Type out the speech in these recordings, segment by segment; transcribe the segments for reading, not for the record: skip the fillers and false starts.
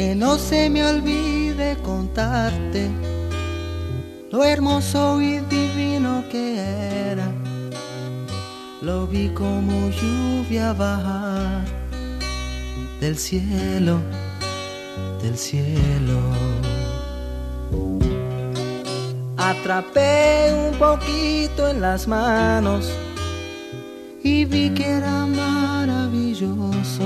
Que no se me olvide contarte lo hermoso y divino que era. Lo vi como lluvia bajar del cielo, del cielo. Atrapé un poquito en las manos y vi que era maravilloso.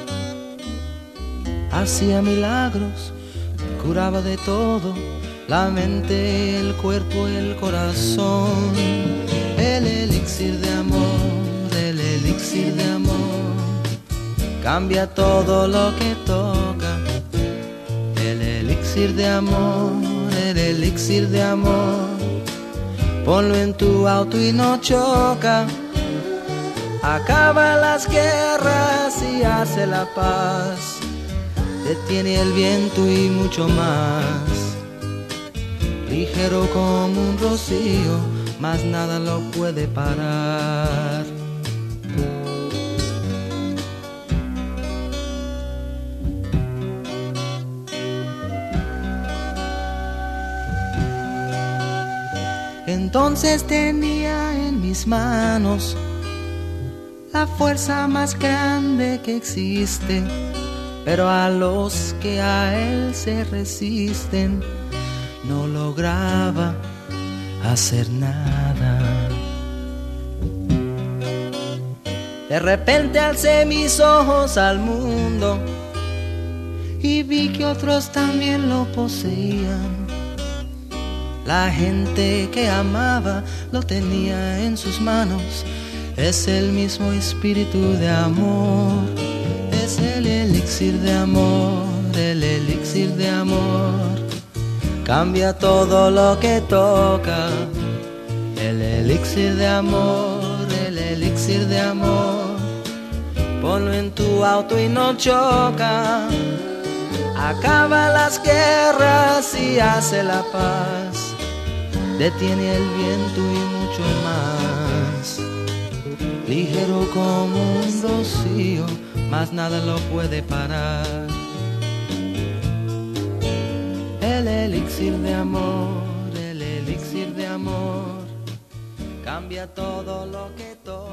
Hacía milagros, curaba de todo, la mente, el cuerpo, el corazón. El elixir de amor, el elixir de amor, cambia todo lo que toca. El elixir de amor, el elixir de amor, ponlo en tu auto y no choca. Acaba las guerras y hace la paz, detiene el viento y mucho más. Ligero como un rocío, más nada lo puede parar. Entonces tenía en mis manos la fuerza más grande que existe, pero a los que a él se resisten no lograba hacer nada. De repente alcé mis ojos al mundo y vi que otros también lo poseían. La gente que amaba lo tenía en sus manos. Es el mismo espíritu de amor, es el elixir de amor, el elixir de amor, cambia todo lo que toca. El elixir de amor, el elixir de amor, ponlo en tu auto y no choca. Acaba las guerras y hace la paz, detiene el viento y mucho más. Ligero como un rocío, más nada lo puede parar. El elixir de amor, el elixir de amor, cambia todo lo que toca.